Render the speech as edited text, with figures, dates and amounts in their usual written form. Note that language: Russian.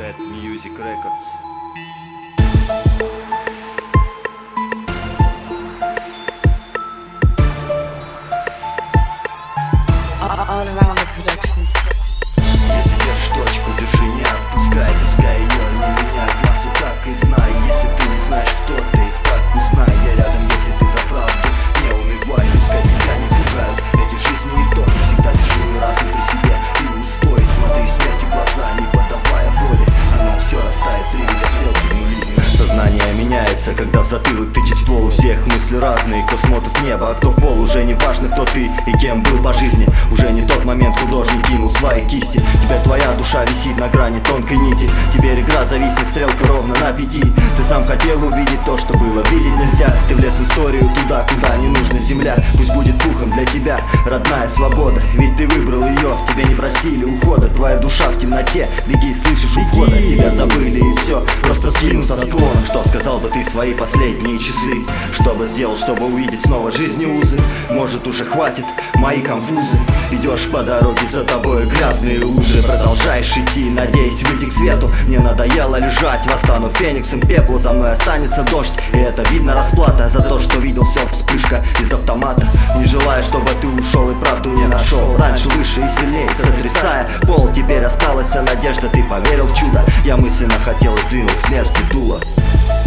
Shed Music Records. All around the productions. Если держишь точку, держи, не отпускай. Пускай ее не меняет массу, так и знай. Если ты не знаешь, кто ты, так узнай. Я рядом, если ты за правду не унывай. Пускай тебя не пугают эти жизни и то. Всегда держи разум при себе и устой. Смотри смерти в глаза, не поддавая боли. Она все растает, приведя стрелки в нули. Сознание меняется, когда в затылок тычет ствол. У всех мысли разные, кто смотрит в небо, а кто в пол. Уже не важно, кто ты и кем был по жизни. Уже не тот момент, художник кинул свои кисти. Теперь твоя душа висит на грани тонкой нити. Теперь игра зависит, стрелка ровно на 5. Ты сам хотел увидеть то, что было видеть нельзя. Ты влез в историю туда, куда не нужна земля. Пусть будет пухом для тебя родная свобода. Ведь ты выбрал ее, тебе не простили ухода. Твоя душа в темноте, беги, слышишь у входа. Тебя забыли и все, просто скинул со склона. Что сказал бы ты свои последние часы? Что бы сделал, чтобы увидеть снова жизни узы? Может уже хватит мои конфузы. Идешь по дороге, за тобой грязные лужи. Продолжаешь идти, надеясь выйти к свету. Мне надоело лежать, восстану фениксом пеплу. За мной останется дождь, и это видно расплата за то, что видел все вспышка из автомата. Не желаю, чтобы ты ушел и правду не нашел. Раньше выше и сильнее, сотрясая пол. Теперь осталась надежда, ты поверил в чудо. Я мысленно хотел сдвинуть смерти дуло.